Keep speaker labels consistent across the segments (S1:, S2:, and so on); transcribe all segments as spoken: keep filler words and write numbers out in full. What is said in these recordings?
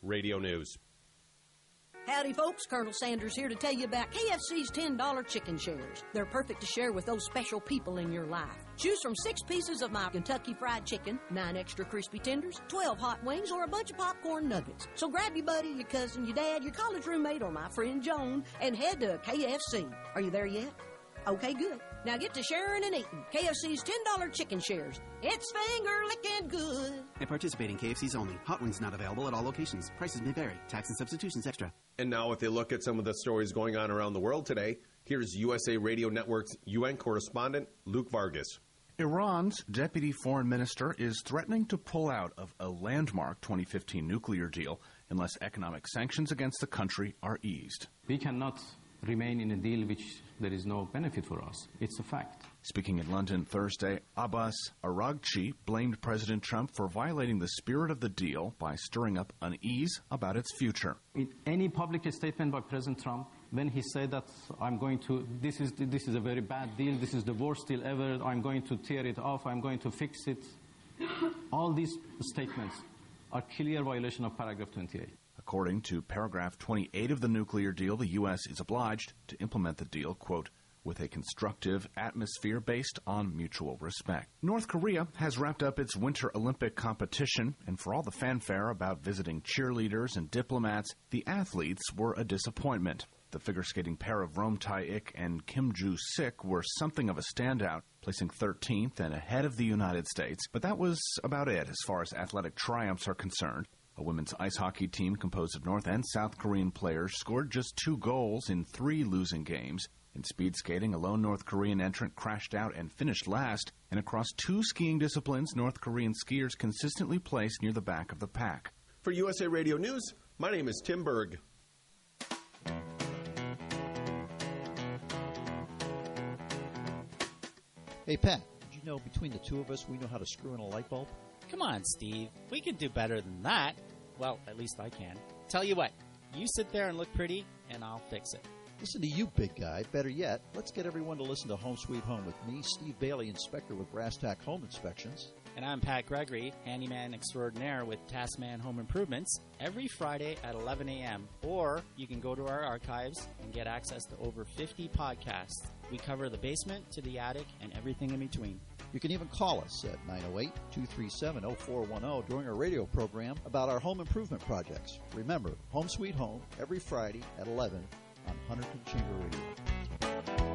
S1: Radio News.
S2: Howdy, folks. Colonel Sanders here to tell you about K F C's ten dollar chicken shares. They're perfect to share with those special people in your life. Choose from six pieces of my Kentucky Fried Chicken, nine extra crispy tenders, twelve hot wings, or a bunch of popcorn nuggets. So grab your buddy, your cousin, your dad, your college roommate, or my friend Joan, and head to K F C. Are you there yet? Okay, good. Now get to sharing and eating. K F C's ten dollar chicken shares. It's finger-licking good.
S3: And participating K F C's only. Hot wings not available at all locations. Prices may vary. Tax and substitutions extra.
S1: And now with a look at some of the stories going on around the world today, here's U S A Radio Network's U N correspondent Luke Vargas.
S4: Iran's deputy foreign minister is threatening to pull out of a landmark twenty fifteen nuclear deal unless economic sanctions against the country are eased.
S5: We cannot remain in a deal which there is no benefit for us. It's a fact.
S4: Speaking in London Thursday, Abbas Araghchi blamed President Trump for violating the spirit of the deal by stirring up unease about its future.
S5: In any public statement by President Trump, when he said that I'm going to, this is this is a very bad deal, this is the worst deal ever, I'm going to tear it off, I'm going to fix it, all these statements are clear violation of paragraph twenty-eight.
S4: According to paragraph twenty-eight of the nuclear deal, the U S is obliged to implement the deal, quote, with a constructive atmosphere based on mutual respect. North Korea has wrapped up its Winter Olympic competition, and for all the fanfare about visiting cheerleaders and diplomats, the athletes were a disappointment. The figure skating pair of Rome Tae-ik and Kim Joo-sik were something of a standout, placing thirteenth and ahead of the United States, but that was about it as far as athletic triumphs are concerned. A women's ice hockey team composed of North and South Korean players scored just two goals in three losing games. In speed skating, a lone North Korean entrant crashed out and finished last. And across two skiing disciplines, North Korean skiers consistently placed near the back of the pack.
S1: For U S A Radio News, my name is Tim Berg.
S6: Hey, Pat, did you know between the two of us, we know how to screw in a light bulb?
S7: Come on, Steve. We can do better than that. Well, at least I can. Tell you what, you sit there and look pretty, and I'll fix it.
S6: Listen to you, big guy. Better yet, let's get everyone to listen to Home Sweet Home with me, Steve Bailey, inspector with Brass Tack Home Inspections.
S7: And I'm Pat Gregory, handyman extraordinaire with Taskman Home Improvements, every Friday at eleven a.m. Or you can go to our archives and get access to over fifty podcasts. We cover the basement to the attic and everything in between.
S6: You can even call us at nine oh eight, two three seven, oh four one oh during our radio program about our home improvement projects. Remember, Home Sweet Home, every Friday at eleven on Hunterton Chamber Radio.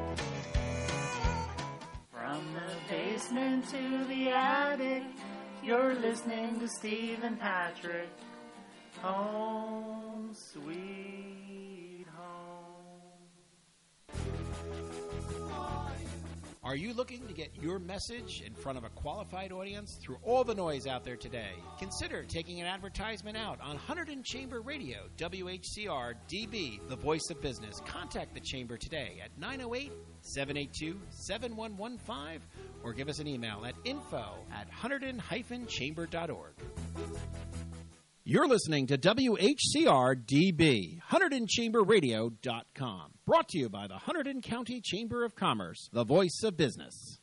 S8: From the basement to the attic, you're listening to Steve and Patrick. Home Sweet Home.
S9: Are you looking to get your message in front of a qualified audience through all the noise out there today? Consider taking an advertisement out on Hunterton Chamber Radio, W H C R D B, the voice of business. Contact the Chamber today at nine oh eight, seven eight two, seven one one five or give us an email at info at hunterton dash chamber dot org. You're listening to W H C R D B, Hunterton Chamber Radio dot com. Brought to you by the Hunterton County Chamber of Commerce, the voice of business.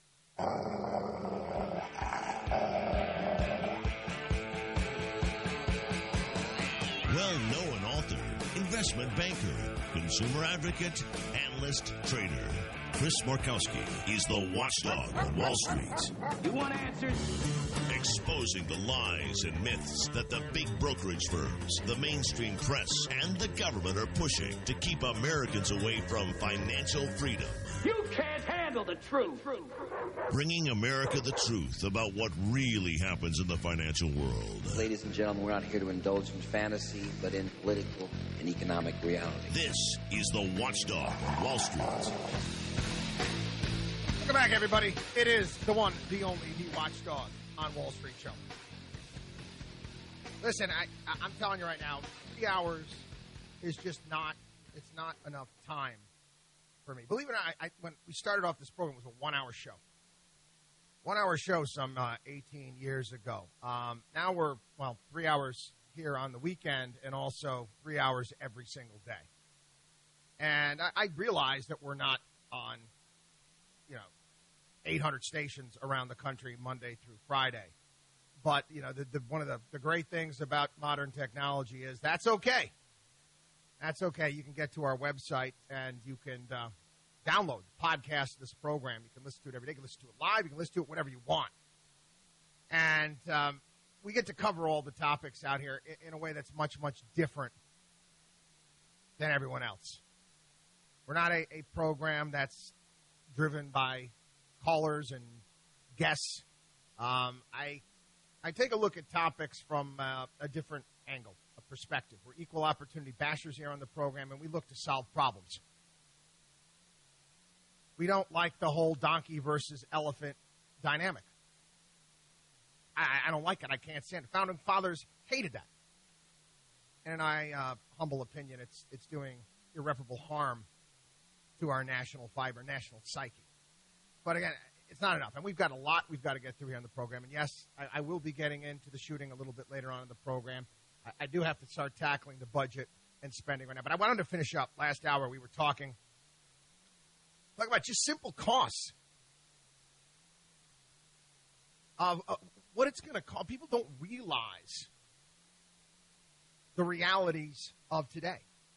S10: Well-known author, investment banker, consumer advocate, analyst, trader. Chris Markowski is the watchdog on Wall Street.
S11: You want answers?
S10: Exposing the lies and myths that the big brokerage firms, the mainstream press, and the government are pushing to keep Americans away from financial freedom.
S11: You can't handle the truth.
S10: Bringing America the truth about what really happens in the financial world.
S12: Ladies and gentlemen, we're not here to indulge in fantasy, but in political and economic reality.
S10: This is the Watchdog on Wall Street.
S13: Welcome back, everybody. It is the one, the only, the Watchdog on Wall Street show. Listen, I, I'm telling you right now, three hours is just not, it's not enough time for me. Believe it or not, I, I, when we started off this program, it was a one-hour show. One-hour show some uh, eighteen years ago. Um, now we're, well, three hours here on the weekend and also three hours every single day. And I, I realize that we're not on, you know, eight hundred stations around the country Monday through Friday. but, you know, the, the, one of the, the great things about modern technology is that's okay. That's okay. You can get to our website and you can uh, download, podcast this program. You can listen to it every day. You can listen to it live. You can listen to it whenever you want. And um, we get to cover all the topics out here in, in a way that's much, much different than everyone else. We're not a, a program that's driven by callers and guests. Um, I I take a look at topics from uh, a different angle, a perspective. We're equal opportunity bashers here on the program, and we look to solve problems. We don't like the whole donkey versus elephant dynamic. I, I don't like it. I can't stand it. Founding fathers hated that. And in my uh, humble opinion, it's it's doing irreparable harm to our national fiber, national psyche. But again, it's not enough. And we've got a lot we've got to get through here on the program. And yes, I, I will be getting into the shooting a little bit later on in the program. I, I do have to start tackling the budget and spending right now. But I wanted to finish up. Last hour we were talking, talking about just simple costs of uh, what it's going to cost. People don't realize the realities of today.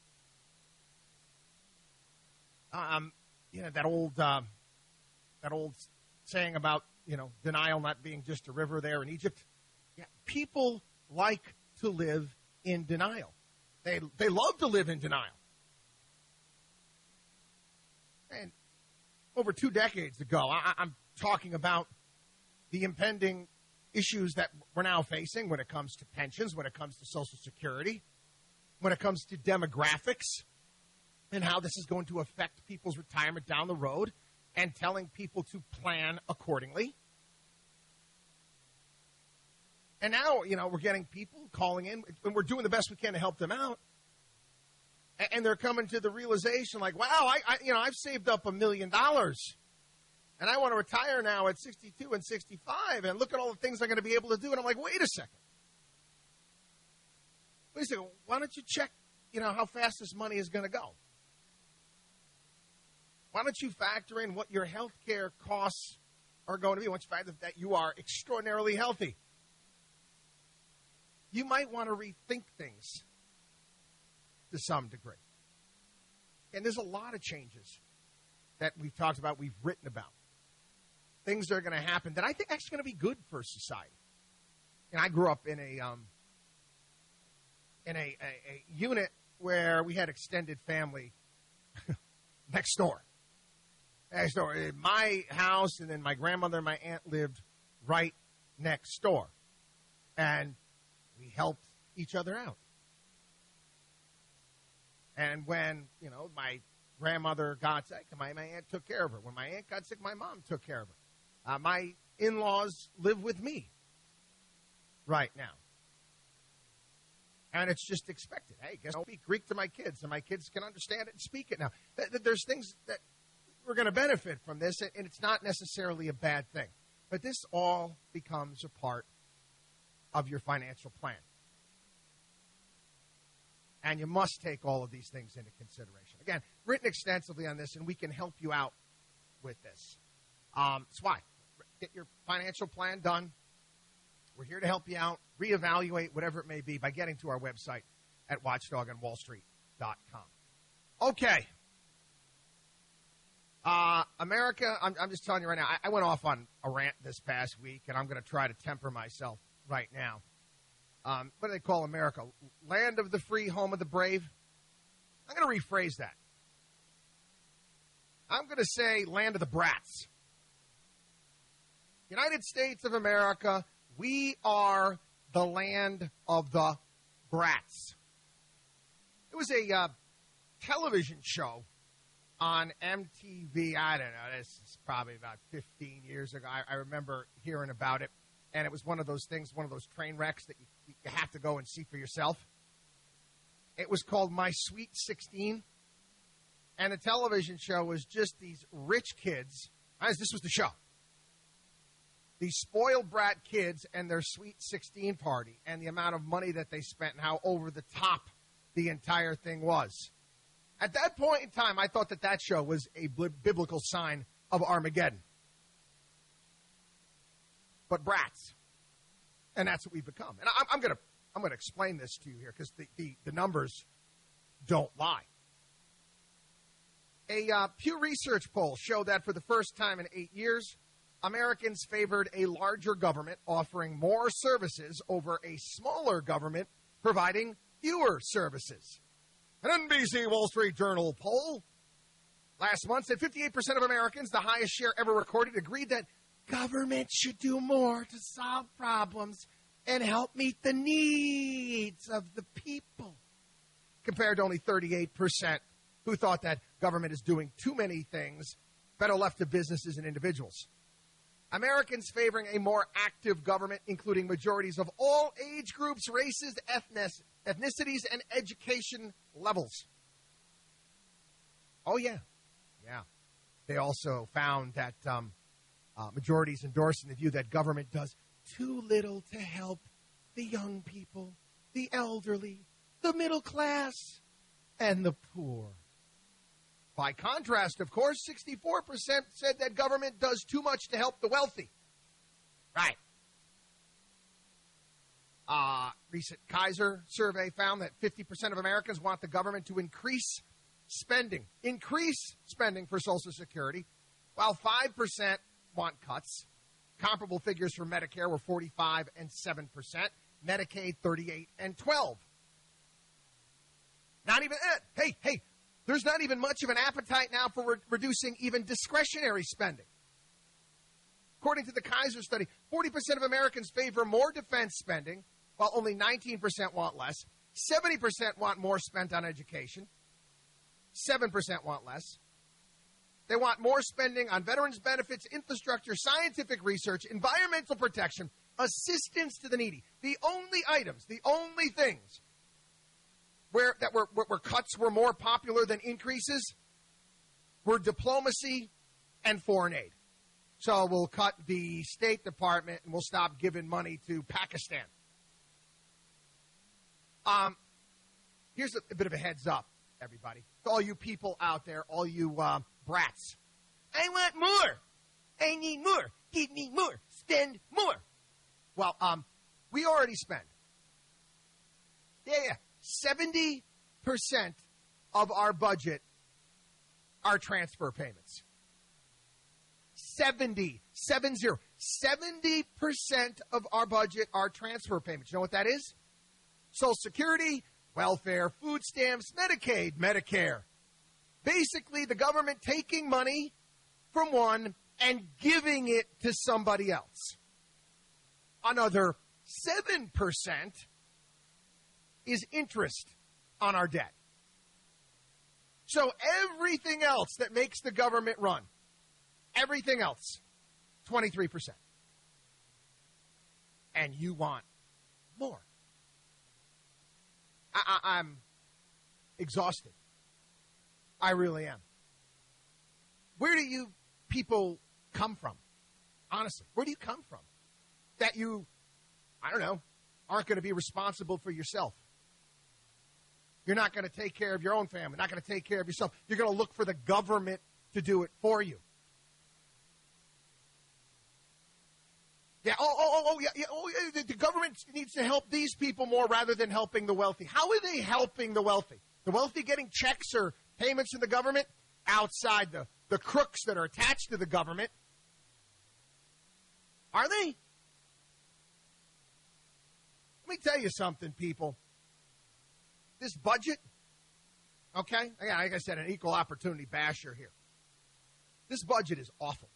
S13: Um, you know, that old, uh, that old saying about, you know, denial not being just a river there in Egypt. Yeah, people like to live in denial. They, they love to live in denial. And over two decades ago, I, I'm talking about the impending issues that we're now facing when it comes to pensions, when it comes to Social Security, when it comes to demographics, and how this is going to affect people's retirement down the road, and telling people to plan accordingly. And now, you know, we're getting people calling in, and we're doing the best we can to help them out. And they're coming to the realization, like, wow, I, I you know, I've saved up a million dollars, and I want to retire now at sixty-two and sixty-five, and look at all the things I'm going to be able to do. And I'm like, wait a second. Wait a second. Why don't you check, you know, how fast this money is going to go? Why don't you factor in what your health care costs are going to be once you find that you are extraordinarily healthy? You might want to rethink things to some degree. And there's a lot of changes that we've talked about, we've written about. Things that are going to happen that I think actually going to be good for society. And I grew up in a um, in a, a, a unit where we had extended family next door. Next door. My house and then my grandmother and my aunt lived right next door. And we helped each other out. And when, you know, my grandmother got sick, my, my aunt took care of her. When my aunt got sick, my mom took care of her. Uh, my in-laws live with me right now. And it's just expected. Hey, guess I'll speak Greek to my kids, and my kids can understand it and speak it now. There's things that we're going to benefit from this, and it's not necessarily a bad thing. But this all becomes a part of your financial plan. And you must take all of these things into consideration. Again, written extensively on this, and we can help you out with this. Um, that's why. Get your financial plan done. We're here to help you out, reevaluate whatever it may be by getting to our website at watchdog on wall street dot com. Okay. Uh, America, I'm, I'm just telling you right now, I, I went off on a rant this past week, and I'm going to try to temper myself right now. Um, what do they call America? Land of the free, home of the brave? I'm going to rephrase that. I'm going to say land of the brats. United States of America, we are the land of the brats. It was a uh, television show on M T V. I don't know. This is probably about fifteen years ago. I, I remember hearing about it. And it was one of those things, one of those train wrecks that you, you have to go and see for yourself. It was called My Sweet sixteen. And the television show was just these rich kids. This was the show. These spoiled brat kids and their Sweet sixteen party and the amount of money that they spent and how over the top the entire thing was. At that point in time, I thought that that show was a biblical sign of Armageddon. But brats. And that's what we've become. And I'm, I'm going to I'm going to explain this to you here because the, the, the numbers don't lie. A uh, Pew Research poll showed that for the first time in eight years, Americans favored a larger government offering more services over a smaller government providing fewer services. An N B C Wall Street Journal poll last month said fifty-eight percent of Americans, the highest share ever recorded, agreed that government should do more to solve problems and help meet the needs of the people, compared to only thirty-eight percent who thought that government is doing too many things better left to businesses and individuals. Americans favoring a more active government, including majorities of all age groups, races, ethnicities, and education levels. Oh, yeah. Yeah. They also found that um, uh, majorities endorsing the view that government does too little to help the young people, the elderly, the middle class, and the poor. By contrast, of course, sixty-four percent said that government does too much to help the wealthy. Right. Uh, recent Kaiser survey found that fifty percent of Americans want the government to increase spending, increase spending for Social Security, while five percent want cuts. Comparable figures for Medicare were forty-five and seven percent, Medicaid thirty-eight and twelve. Not even that. Hey, hey, there's not even much of an appetite now for re- reducing even discretionary spending. According to the Kaiser study, forty percent of Americans favor more defense spending, while only nineteen percent want less. seventy percent want more spent on education. seven percent want less. They want more spending on veterans benefits, infrastructure, scientific research, environmental protection, assistance to the needy. The only items, the only things where that were where, where cuts were more popular than increases were diplomacy and foreign aid. So we'll cut the State Department and we'll stop giving money to Pakistan. Um, here's a, a bit of a heads up, everybody. To all you people out there, all you uh, brats. I want more. I need more. Give me more. Spend more. Well, um, we already spend. Yeah, yeah. seventy percent of our budget are transfer payments. seventy, seven zero. seventy percent of our budget are transfer payments. You know what that is? Social Security, welfare, food stamps, Medicaid, Medicare. Basically, the government taking money from one and giving it to somebody else. Another seven percent is interest on our debt. So everything else that makes the government run, everything else, twenty-three percent. And you want more. I, I, I'm exhausted. I really am. Where do you people come from? Honestly, where do you come from? That you, I don't know, aren't going to be responsible for yourself. You're not going to take care of your own family, not going to take care of yourself. You're going to look for the government to do it for you. Yeah, oh, oh, oh, yeah, yeah, oh, yeah, the, the government needs to help these people more rather than helping the wealthy. How are they helping the wealthy? The wealthy getting checks or payments from the government outside the, the crooks that are attached to the government. Are they? Let me tell you something, people. This budget, okay, yeah, like I said, an equal opportunity basher here. This budget is awful.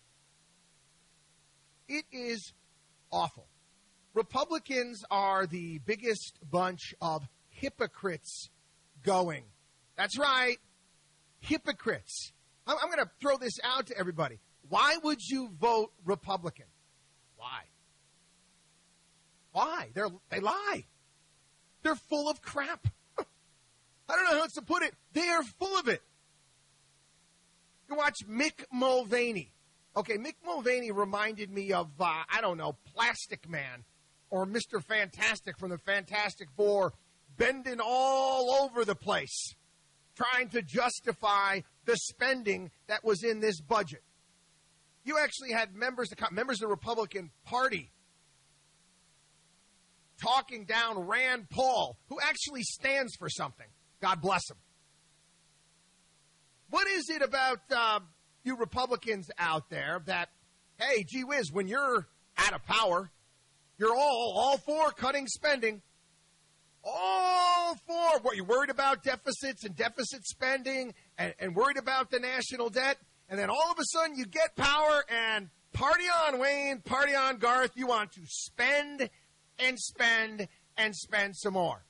S13: It is awful. Republicans are the biggest bunch of hypocrites going. That's right, hypocrites. I'm, I'm going to throw this out to everybody. Why would you vote Republican? Why? Why? They're, they lie. They're full of crap. I don't know how else to put it. They are full of it. You watch Mick Mulvaney. Okay, Mick Mulvaney reminded me of, uh, I don't know, Plastic Man or Mister Fantastic from the Fantastic Four, bending all over the place, trying to justify the spending that was in this budget. You actually had members, members of the Republican Party talking down Rand Paul, who actually stands for something. God bless him. What is it about uh, you Republicans out there that, hey, gee whiz, when you're out of power, you're all, all for cutting spending, all for what, you're worried about deficits and deficit spending and, and worried about the national debt, and then all of a sudden you get power and party on, Wayne, party on, Garth, you want to spend and spend and spend some more.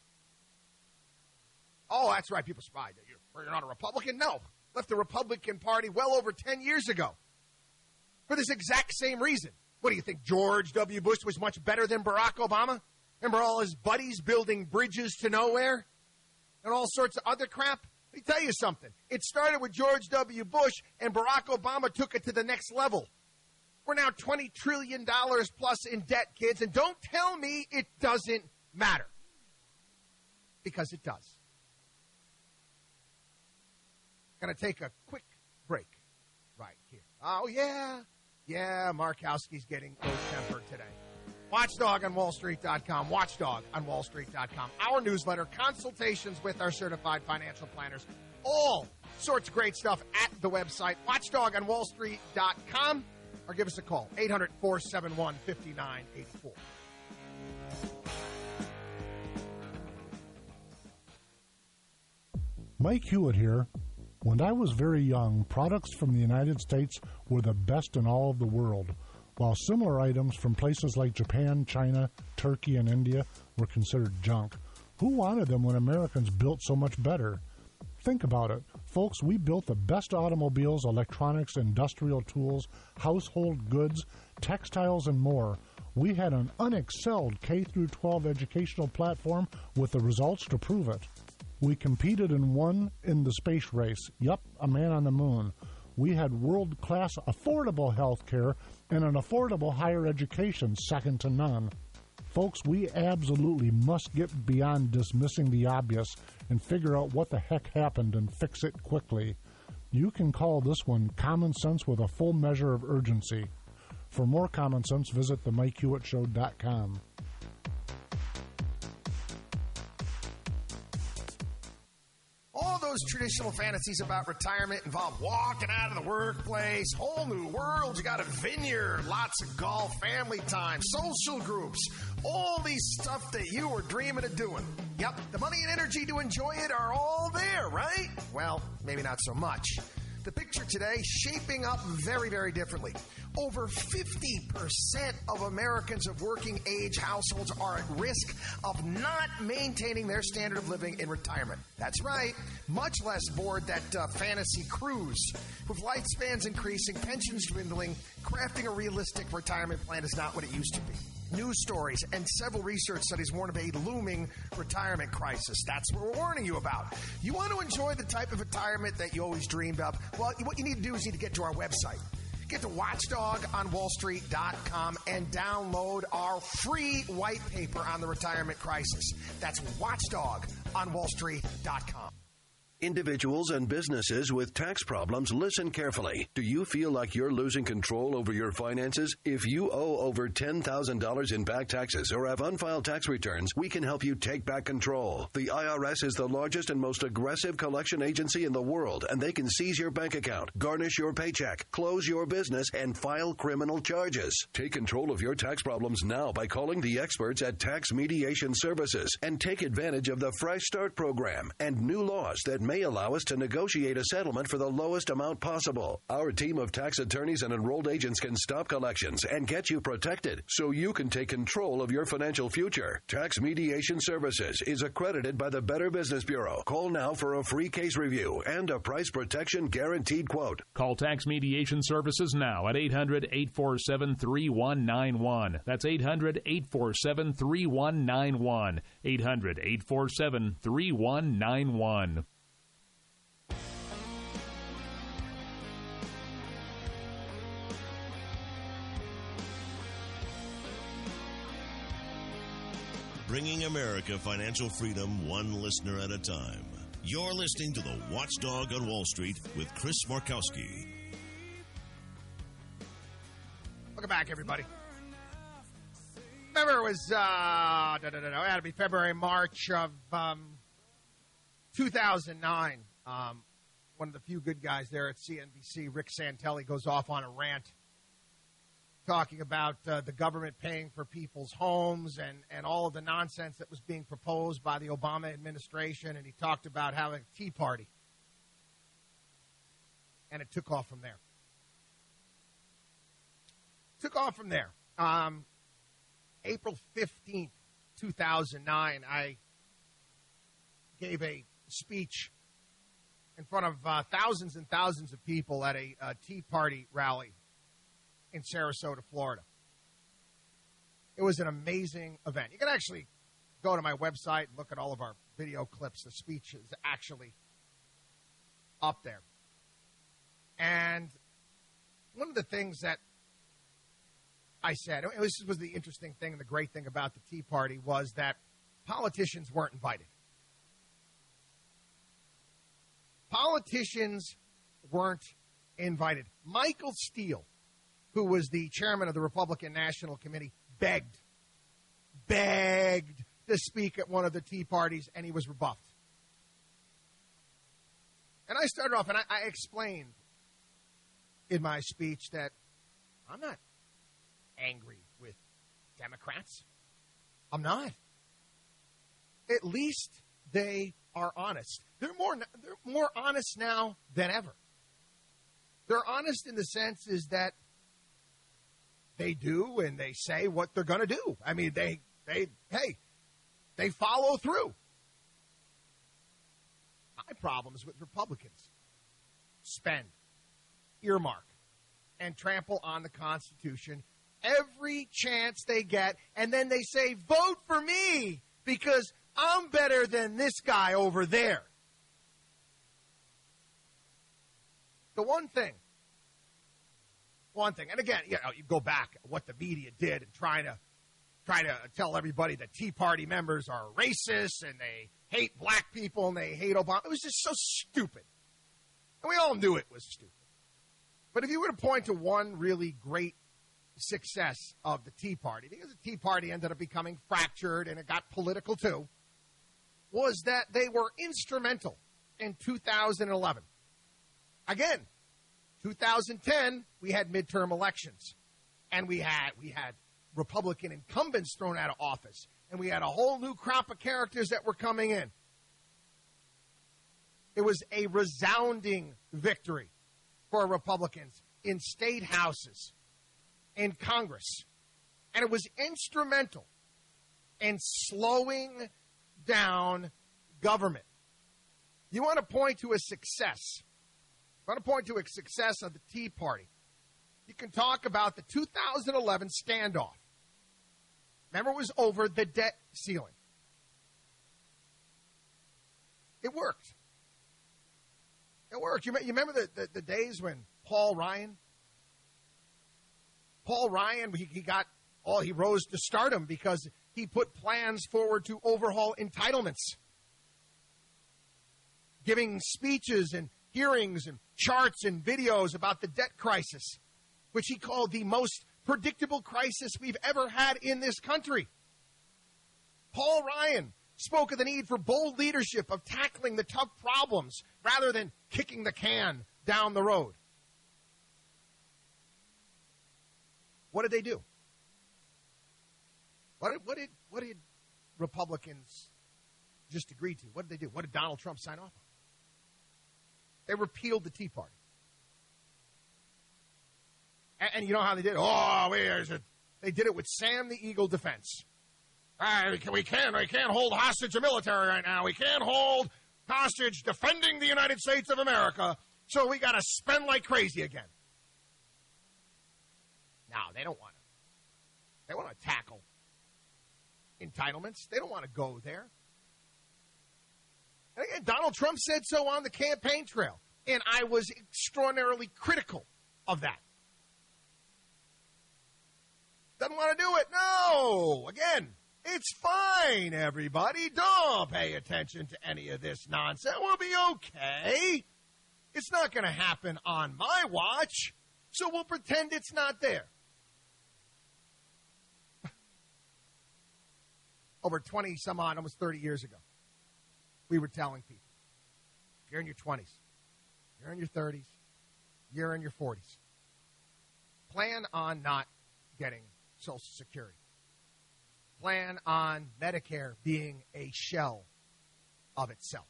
S13: Oh, that's right, people spied. You're, you're not a Republican? No. Left the Republican Party well over ten years ago for this exact same reason. What do you think, George W. Bush was much better than Barack Obama? Remember all his buddies building bridges to nowhere and all sorts of other crap? Let me tell you something. It started with George W. Bush, and Barack Obama took it to the next level. We're now twenty trillion dollars plus in debt, kids, and don't tell me it doesn't matter, because it does. Going to take a quick break right here. Oh, yeah. Yeah, Markowski's getting ill-tempered today. Watchdog on Wall Street dot com. Watchdog on Wall Street dot com. Our newsletter, consultations with our certified financial planners. All sorts of great stuff at the website, Watchdog on Wall Street dot com. Or give us a call, eight hundred, four seven one, five nine eight four.
S14: Mike Hewitt here. When I was very young, products from the United States were the best in all of the world, while similar items from places like Japan, China, Turkey, and India were considered junk. Who wanted them when Americans built so much better? Think about it. Folks, we built the best automobiles, electronics, industrial tools, household goods, textiles, and more. We had an unexcelled K through twelve educational platform with the results to prove it. We competed and won in the space race. Yup, a man on the moon. We had world-class affordable health care and an affordable higher education second to none. Folks, we absolutely must get beyond dismissing the obvious and figure out what the heck happened and fix it quickly. You can call this one common sense with a full measure of urgency. For more common sense, visit the mike hewitt show dot com.
S13: All those traditional fantasies about retirement involve walking out of the workplace, whole new world, you got a vineyard, lots of golf, family time, social groups, all these stuff that you were dreaming of doing. Yep, the money and energy to enjoy it are all there, right? Well, maybe not so much. The picture today shaping up very, very differently. Over fifty percent of Americans of working age households are at risk of not maintaining their standard of living in retirement. That's right, much less board that uh, fantasy cruise. With lifespans increasing, pensions dwindling, crafting a realistic retirement plan is not what it used to be. News stories and several research studies warn of a looming retirement crisis. That's what we're warning you about. You want to enjoy the type of retirement that you always dreamed of? Well, what you need to do is you need to get to our website. Get to Watchdog on Wall Street dot com and download our free white paper on the retirement crisis. That's Watchdog on Wall Street dot com.
S15: Individuals and businesses with tax problems, listen carefully. Do you feel like you're losing control over your finances? If you owe over ten thousand dollars in back taxes or have unfiled tax returns, we can help you take back control. The I R S is the largest and most aggressive collection agency in the world, and they can seize your bank account, garnish your paycheck, close your business, and file criminal charges. Take control of your tax problems now by calling the experts at Tax Mediation Services and take advantage of the Fresh Start program and new laws that may allow us to negotiate a settlement for the lowest amount possible. Our team of tax attorneys and enrolled agents can stop collections and get you protected so you can take control of your financial future. Tax Mediation Services is accredited by the Better Business Bureau. Call now for a free case review and a price protection guaranteed quote.
S16: Call Tax Mediation Services now at eight hundred, eight four seven, three one nine one. That's eight hundred, eight four seven, three one nine one. eight hundred, eight four seven, three one nine one.
S10: Bringing America financial freedom one listener at a time. You're listening to the Watchdog on Wall Street with Chris Markowski.
S13: Welcome back, everybody. remember it was, uh, no, no, no, no, it had to be February, March of um, two thousand nine. Um, one of the few good guys there at C N B C, Rick Santelli, goes off on a rant talking about uh, the government paying for people's homes and, and all of the nonsense that was being proposed by the Obama administration, and he talked about having a Tea Party. And it took off from there. Took off from there. Um, April fifteenth, two thousand nine, I gave a speech in front of uh, thousands and thousands of people at a uh, Tea Party rally in Sarasota, Florida. It was an amazing event. You can actually go to my website and look at all of our video clips. The speech is actually up there. And one of the things that I said, and this was the interesting thing and the great thing about the Tea Party, was that politicians weren't invited. Politicians weren't invited. Michael Steele, who was the chairman of the Republican National Committee, begged, begged to speak at one of the Tea Parties, and he was rebuffed. And I started off, and I, I explained in my speech that I'm not angry with Democrats. I'm not. At least they are honest. They're more they're more honest now than ever. They're honest in the sense is that they do and they say what they're going to do. I mean, they they hey, they follow through. My problems with Republicans: spend, earmark, and trample on the Constitution every chance they get, and then they say, vote for me because I'm better than this guy over there. The one thing, one thing, and again, you know, you go back what the media did and trying to try to tell everybody that Tea Party members are racist and they hate black people and they hate Obama. It was just so stupid. And we all knew it was stupid. But if you were to point to one really great success of the Tea Party, because the Tea Party ended up becoming fractured and it got political too, was that they were instrumental in two thousand eleven. Again, two thousand ten, we had midterm elections, and we had we had Republican incumbents thrown out of office, and we had a whole new crop of characters that were coming in. It was a resounding victory for Republicans in state houses, in Congress, and it was instrumental in slowing down government. You want to point to a success. I want to point to a success of the Tea Party. You can talk about the two thousand eleven standoff. Remember, it was over the debt ceiling. It worked. It worked. You, you remember the, the, the days when Paul Ryan, Paul Ryan, he, he got all, he rose to stardom because he put plans forward to overhaul entitlements, giving speeches and hearings and charts and videos about the debt crisis, which he called the most predictable crisis we've ever had in this country. Paul Ryan spoke of the need for bold leadership of tackling the tough problems rather than kicking the can down the road. What did they do? What did, what did, what did Republicans just agree to? What did they do? What did Donald Trump sign off on? They repealed the Tea Party. And, and you know how they did it? Oh, where's it? They did it with Sam the Eagle defense. Uh, we, can, we, can't, we can't hold hostage the military right now. We can't hold hostage defending the United States of America, so we got to spend like crazy again. No, they don't want to. They want to tackle entitlements. They don't want to go there. And again, Donald Trump said so on the campaign trail, and I was extraordinarily critical of that. Doesn't want to do it. No. Again, it's fine, everybody. Don't pay attention to any of this nonsense. We'll be okay. It's not going to happen on my watch, so we'll pretend it's not there. over twenty some odd, almost thirty years ago, we were telling people, you're in your twenties, you're in your thirties, you're in your forties. Plan on not getting Social Security. Plan on Medicare being a shell of itself.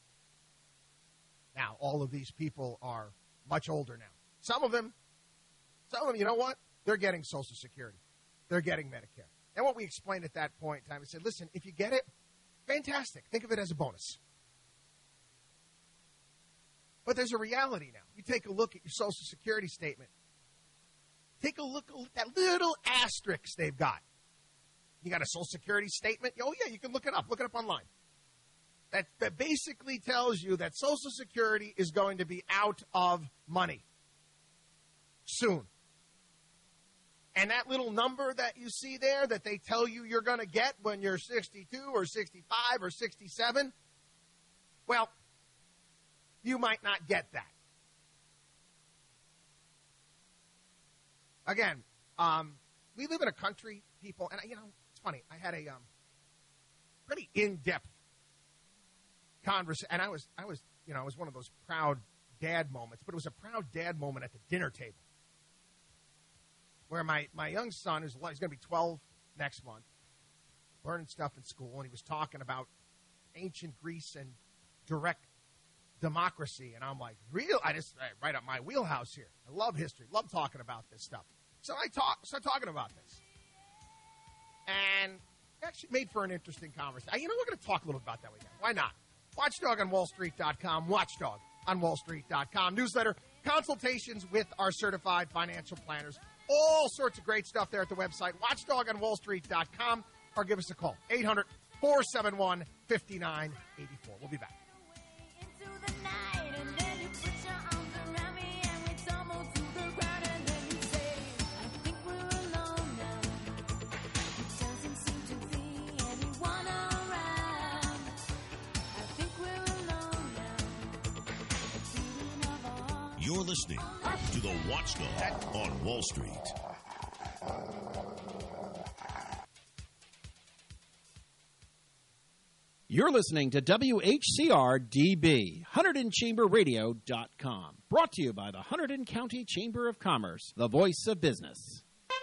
S13: Now, all of these people are much older now. Some of them, some of them, you know what? They're getting Social Security. They're getting Medicare. And what we explained at that point in time, we said, listen, if you get it, fantastic. Think of it as a bonus. But there's a reality now. You take a look at your Social Security statement. Take a look at that little asterisk they've got. You got a Social Security statement? Oh, yeah, you can look it up. Look it up online. That, that basically tells you that Social Security is going to be out of money soon. And that little number that you see there that they tell you you're going to get when you're sixty-two or sixty-five or sixty-seven, well, you might not get that. Again, um, we live in a country, people, and, you know, it's funny. I had a um, pretty in-depth conversation, and I was, I was, you know, it was one of those proud dad moments, but it was a proud dad moment at the dinner table where my, my young son, who's he's going to be twelve next month, learning stuff in school, and he was talking about ancient Greece and direct democracy, and I'm like, real? I just I, right up my wheelhouse here. I love history, love talking about this stuff. So I talk, start talking about this, and it actually made for an interesting conversation. You know, we're going to talk a little about that weekend. Why not? Watchdog on Wall Street dot com, Watchdog on Wall Street dot com. Newsletter, consultations with our certified financial planners. All sorts of great stuff there at the website, Watchdog on Wall Street dot com, or give us a call, eight hundred, four seven one, five nine eight four. We'll be back.
S10: You're listening to the Watchdog on Wall Street.
S9: You're listening to W H C R D B, Hunterdon Chamber Radio dot com. Brought to you by the Hunterdon County Chamber of Commerce, the voice of business.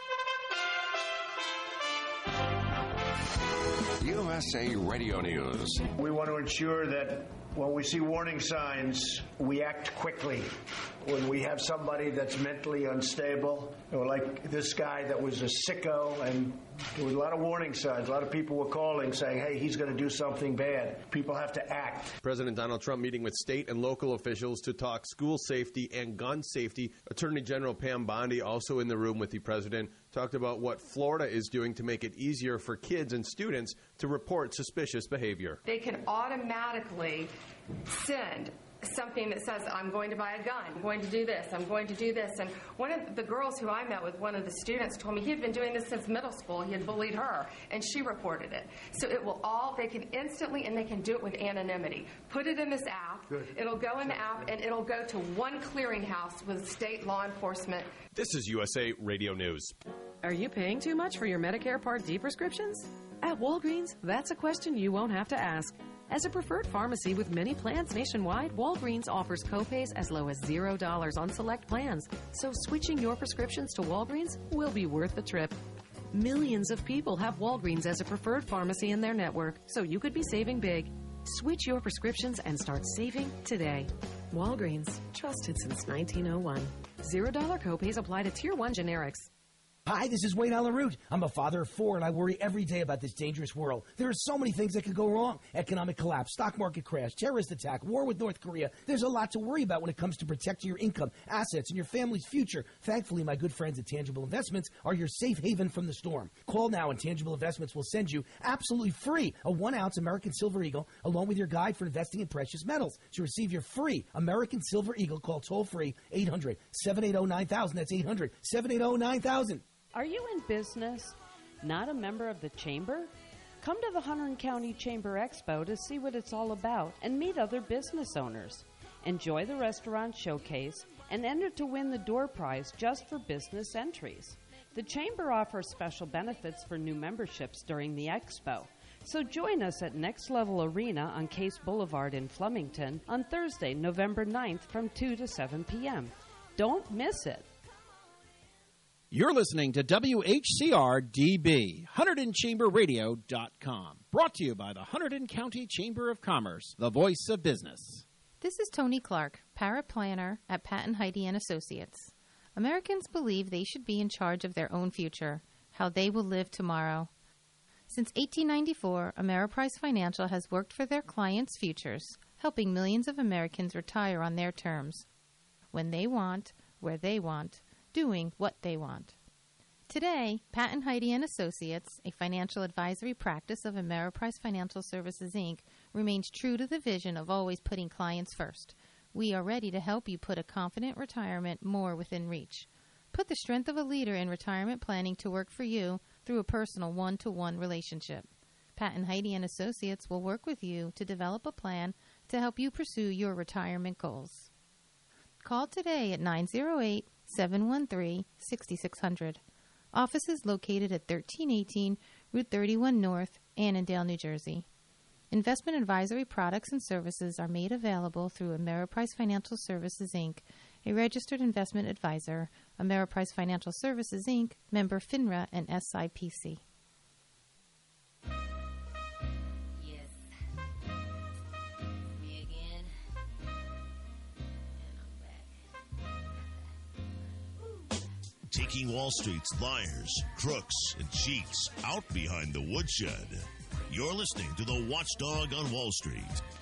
S17: U S A Radio News.
S18: We want to ensure that when we see warning signs, we act quickly. When we have somebody that's mentally unstable, or like this guy that was a sicko, and there was a lot of warning signs. A lot of people were calling saying, hey, he's going to do something bad. People have to act.
S1: President Donald Trump meeting with state and local officials to talk school safety and gun safety. Attorney General Pam Bondi, also in the room with the president, talked about what Florida is doing to make it easier for kids and students to report suspicious behavior.
S19: They can automatically send something that says, I'm going to buy a gun, I'm going to do this, I'm going to do this. And one of the girls who I met with, one of the students, told me he had been doing this since middle school. He had bullied her, and she reported it. So it will all, they can instantly, and they can do it with anonymity. Put it in this app. Good. It'll go in the app, and it'll go to one clearinghouse with state law enforcement.
S1: This is U S A Radio News.
S20: Are you paying too much for your Medicare Part D prescriptions? At Walgreens, that's a question you won't have to ask. As a preferred pharmacy with many plans nationwide, Walgreens offers copays as low as zero dollars on select plans. So switching your prescriptions to Walgreens will be worth the trip. Millions of people have Walgreens as a preferred pharmacy in their network, so you could be saving big. Switch your prescriptions and start saving today. Walgreens, trusted since nineteen oh one. zero dollars copays apply to Tier one generics.
S21: Hi, this is Wade Alaroot. I'm a father of four, and I worry every day about this dangerous world. There are so many things that could go wrong. Economic collapse, stock market crash, terrorist attack, war with North Korea. There's a lot to worry about when it comes to protecting your income, assets, and your family's future. Thankfully, my good friends at Tangible Investments are your safe haven from the storm. Call now, and Tangible Investments will send you absolutely free a one-ounce American Silver Eagle, along with your guide for investing in precious metals. To receive your free American Silver Eagle, call toll-free eight hundred, seven eight zero, nine thousand. That's eight hundred, seven eight zero, nine thousand.
S22: Are you in business, not a member of the Chamber? Come to the Hunterdon County Chamber Expo to see what it's all about and meet other business owners. Enjoy the restaurant showcase and enter to win the door prize just for business entries. The Chamber offers special benefits for new memberships during the expo. So join us at Next Level Arena on Case Boulevard in Flemington on Thursday, November ninth from two to seven p.m. Don't miss it.
S9: You're listening to W H C R D B, Hunterdon Chamber Radio dot com. Brought to you by the Hunterdon County Chamber of Commerce, the voice of business.
S2: This is Tony Clark, paraplanner at Patton Heidi and Associates. Americans believe they should be in charge of their own future, how they will live tomorrow. Since eighteen ninety-four, Ameriprise Financial has worked for their clients' futures, helping millions of Americans retire on their terms, when they want, where they want, doing what they want. Today, Patton Heidi and Associates, a financial advisory practice of Ameriprise Financial Services, Incorporated, remains true to the vision of always putting clients first. We are ready to help you put a confident retirement more within reach. Put the strength of a leader in retirement planning to work for you through a personal one-to-one relationship. Patton Heidi and Associates will work with you to develop a plan to help you pursue your retirement goals. Call today at nine oh eight, seven one three, six six zero zero. Office is located at thirteen eighteen Route thirty-one North, Annandale, New Jersey. Investment advisory products and services are made available through Ameriprise Financial Services, Incorporated, a registered investment advisor, Ameriprise Financial Services, Incorporated, member FINRA and S I P C.
S3: Yes. Me again. And I'm back.
S10: Taking Wall Street's liars, crooks, and cheats out behind the woodshed. You're listening to the Watchdog on Wall Street.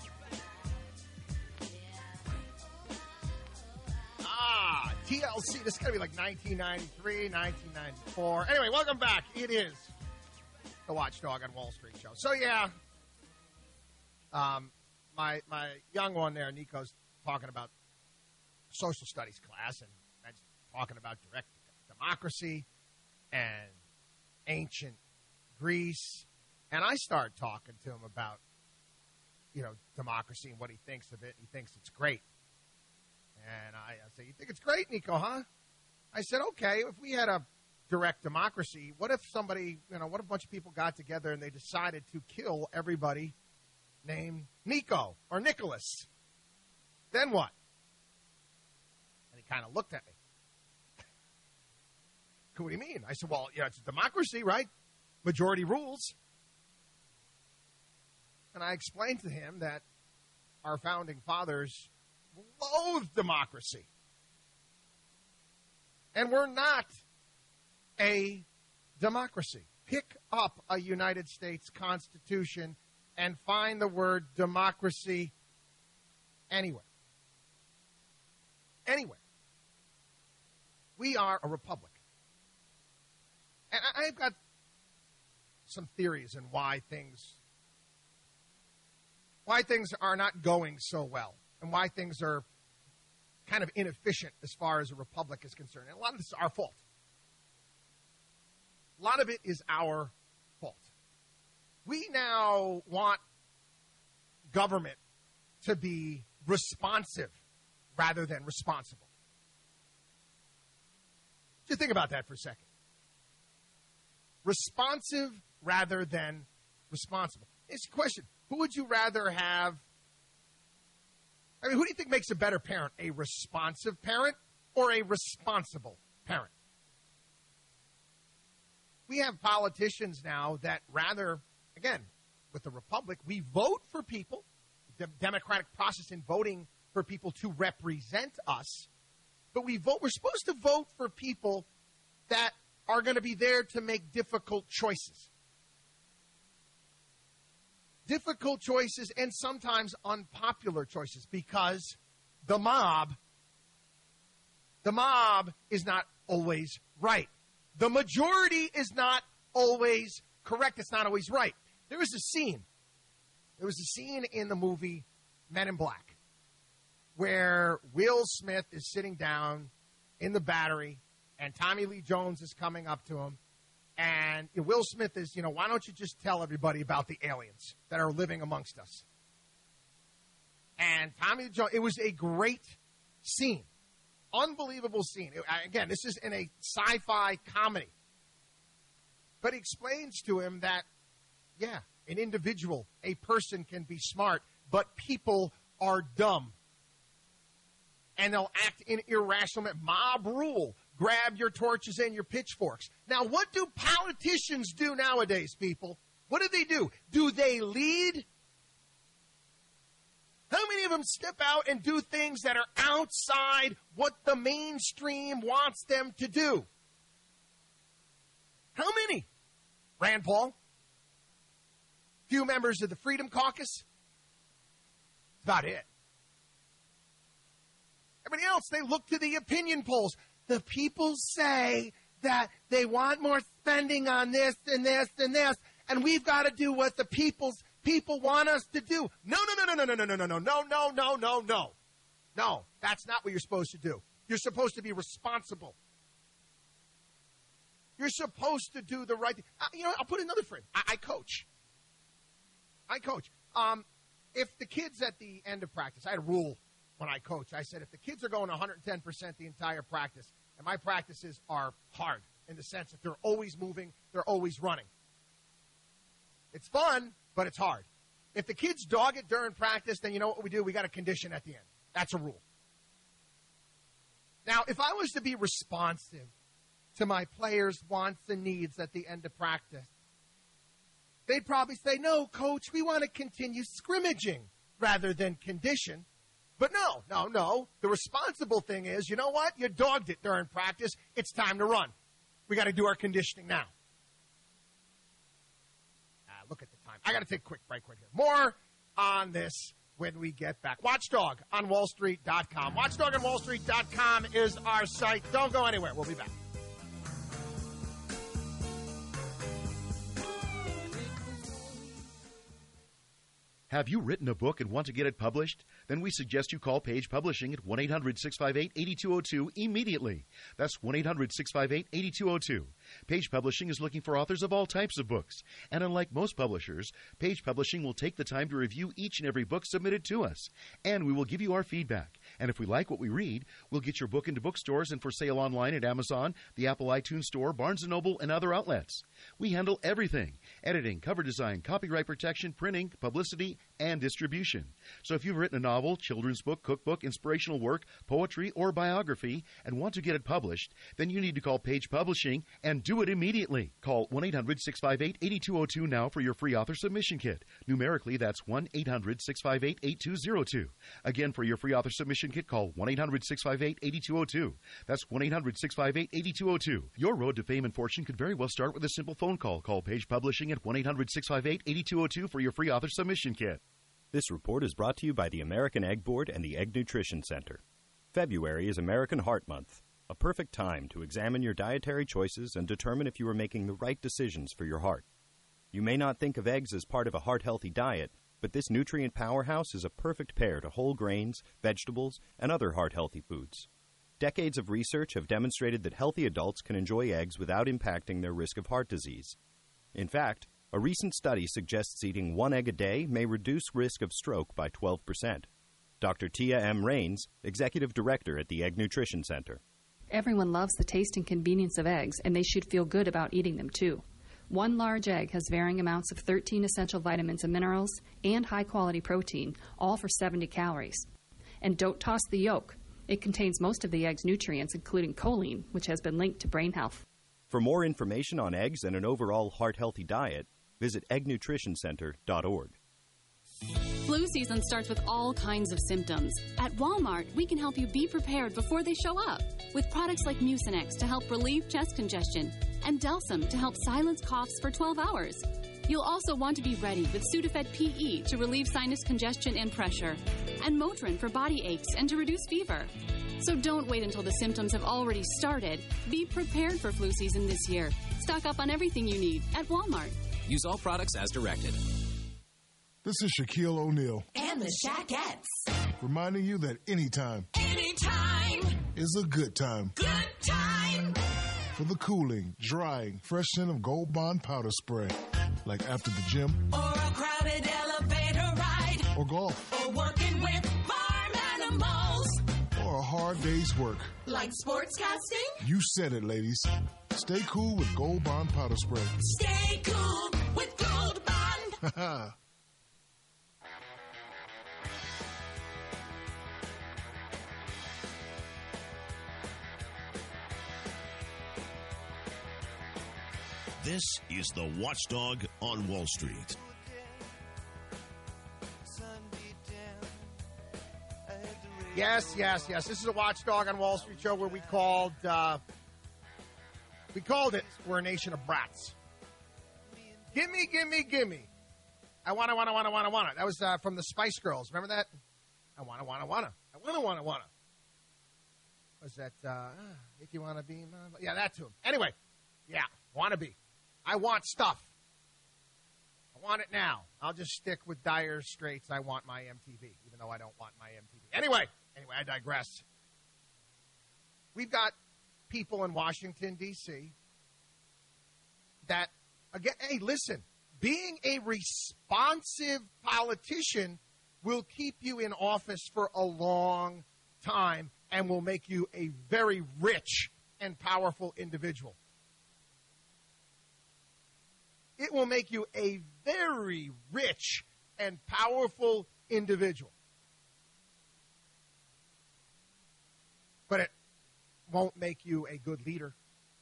S13: Ah, T L C. This is going to be like nineteen ninety-three, nineteen ninety-four. Anyway, welcome back. It is the Watchdog on Wall Street show. So, yeah, um, my my young one there, Nico's talking about social studies class and talking about direct democracy and ancient Greece. And I start talking to him about, you know, democracy and what he thinks of it. He thinks it's great. And I, I say, you think it's great, Nico, huh? I said, okay, if we had a direct democracy, what if somebody, you know, what if a bunch of people got together and they decided to kill everybody named Nico or Nicholas? Then what? And he kind of looked at me. What do you mean? I said, well, yeah, it's a democracy, right? Majority rules. And I explained to him that our founding fathers loathed democracy. And we're not a democracy. Pick up a United States Constitution and find the word democracy anywhere. Anywhere. We are a republic. And I've got some theories on why things why things are not going so well and why things are kind of inefficient as far as a republic is concerned. And a lot of this is our fault. A lot of it is our fault. We now want government to be responsive rather than responsible. Just think about that for a second. Responsive rather than responsible. It's a question. Who would you rather have? I mean, who do you think makes a better parent? A responsive parent or a responsible parent? We have politicians now that rather, again, with the republic, we vote for people, the democratic process in voting for people to represent us, but we vote, we're supposed to vote for people that are going to be there to make difficult choices. Difficult choices and sometimes unpopular choices because the mob, the mob is not always right. The majority is not always correct. It's not always right. There was a scene. There was a scene in the movie Men in Black where Will Smith is sitting down in the Battery and Tommy Lee Jones is coming up to him. And Will Smith is, you know, why don't you just tell everybody about the aliens that are living amongst us? And Tommy Lee Jones, it was a great scene. Unbelievable scene. It, again, this is in a sci-fi comedy. But he explains to him that, yeah, An individual, a person can be smart, but people are dumb. And they'll act in irrational manner. Mob rule. Grab your torches and your pitchforks. Now, what do politicians do nowadays, people? What do they do? Do they lead? How many of them step out and do things that are outside what the mainstream wants them to do? How many? Rand Paul? Few members of the Freedom Caucus? That's about it. Everybody else, they look to the opinion polls. The people say that they want more spending on this and this and this, and we've got to do what the people's people want us to do. No, no, no, no, no, no, no, no, no, no, no, no, no, no. No, that's not what you're supposed to do. You're supposed to be responsible. You're supposed to do the right thing. Uh, you know, I'll put another friend. I, I coach. I coach. Um, if the kids at the end of practice, I had a rule when I coach. I said if the kids are going one hundred ten percent the entire practice, and my practices are hard in the sense that they're always moving, they're always running. It's fun, but it's hard. If the kids dog it during practice, then you know what we do? We got a condition at the end. That's a rule. Now, if I was to be responsive to my players' wants and needs at the end of practice, they'd probably say, no, coach, we want to continue scrimmaging rather than condition. But no, no, no. The responsible thing is, you know what? You dogged it during practice. It's time to run. We got to do our conditioning now. Ah, look at the time. I got to take a quick break right here. More on this when we get back. Watchdog on wall street dot com. watchdog on wall street dot com is our site. Don't go anywhere. We'll be back.
S4: Have you written a book and want to get it published? Then we suggest you call Page Publishing at one eight hundred six five eight eight two zero two immediately. That's one eight hundred six five eight eight two zero two. Page Publishing is looking for authors of all types of books. And unlike most publishers, Page Publishing will take the time to review each and every book submitted to us. And we will give you our feedback. And if we like what we read, we'll get your book into bookstores and for sale online at Amazon, the Apple iTunes Store, Barnes and Noble, and other outlets. We handle everything: editing, cover design, copyright protection, printing, publicity, and distribution. So if you've written a novel, children's book, cookbook, inspirational work, poetry, or biography and want to get it published, then you need to call Page Publishing and do it immediately. Call one eight hundred six five eight eight two zero two now for your free author submission kit. Numerically, that's one eight hundred six five eight eight two zero two. Again, for your free author submission kit, call one eight hundred six five eight eight two zero two. That's one eight hundred six five eight eight two zero two. Your road to fame and fortune could very well start with a simple phone call. Call Page Publishing at one eight hundred six five eight eight two zero two for your free author submission kit.
S5: This report is brought to you by the American Egg Board and the Egg Nutrition Center. February is American Heart Month, a perfect time to examine your dietary choices and determine if you are making the right decisions for your heart. You may not think of eggs as part of a heart-healthy diet, but this nutrient powerhouse is a perfect pair to whole grains, vegetables, and other heart-healthy foods. Decades of research have demonstrated that healthy adults can enjoy eggs without impacting their risk of heart disease. In fact, a recent study suggests eating one egg a day may reduce risk of stroke by twelve percent. Doctor Tia M. Rains, Executive Director at the Egg Nutrition Center.
S23: Everyone loves the taste and convenience of eggs, and they should feel good about eating them, too. One large egg has varying amounts of thirteen essential vitamins and minerals and high-quality protein, all for seventy calories. And don't toss the yolk. It contains most of the egg's nutrients, including choline, which has been linked to brain health.
S5: For more information on eggs and an overall heart-healthy diet, visit egg nutrition center dot org.
S24: Flu season starts with all kinds of symptoms. At Walmart, we can help you be prepared before they show up with products like Mucinex to help relieve chest congestion and Delsum to help silence coughs for twelve hours. You'll also want to be ready with Sudafed P E to relieve sinus congestion and pressure, and Motrin for body aches and to reduce fever. So don't wait until the symptoms have already started. Be prepared for flu season this year. Stock up on everything you need at Walmart.
S25: Use all products as directed.
S26: This is Shaquille O'Neal.
S27: And the Shaquettes.
S26: Reminding you that anytime.
S27: Anytime.
S26: Is a good time.
S27: Good time.
S26: For the cooling, drying, fresh scent of Gold Bond powder spray. Like after the gym.
S27: Or a crowded elevator ride.
S26: Or golf.
S27: Or working with farm animals.
S26: Or a hard day's work.
S27: Like sportscasting.
S26: You said it, ladies. Stay cool with Gold Bond powder spray.
S27: Stay cool with Gold Bond
S10: This is the Watchdog on Wall Street.
S13: Yes, yes, yes. This is a Watchdog on Wall Street show where we called, uh, we called it, we're a nation of brats. Gimme, gimme, gimme. I wanna, wanna, wanna, wanna, wanna. That was uh, from the Spice Girls. Remember that? I wanna, wanna, wanna. I wanna, wanna, wanna. Was that, uh, if you wanna be my... Yeah, that tune. Anyway, yeah, wanna be. I want stuff. I want it now. I'll just stick with Dire Straits. I want my M T V, even though I don't want my M T V. Anyway, anyway, I digress. We've got people in Washington, D C that, again, hey, listen, being a responsive politician will keep you in office for a long time and will make you a very rich and powerful individual. It will make you a very rich and powerful individual. But it won't make you a good leader.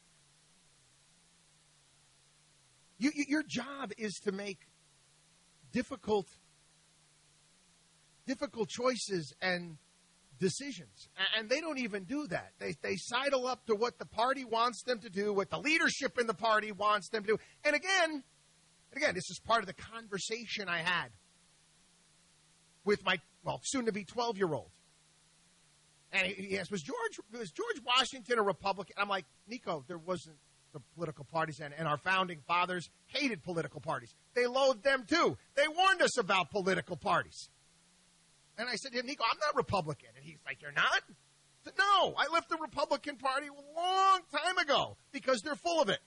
S13: You, you, your job is to make difficult, difficult choices and decisions. And they don't even do that. They, they sidle up to what the party wants them to do, what the leadership in the party wants them to do. And again, again, this is part of the conversation I had with my, well, soon-to-be twelve-year-old. And he, he asked, was George, was George Washington a Republican? I'm like, Nico, there wasn't the political parties, and, and our founding fathers hated political parties. They loathed them, too. They warned us about political parties. And I said to him, Nico, I'm not Republican. And he's like, you're not? I said, no, I left the Republican Party a long time ago because they're full of it.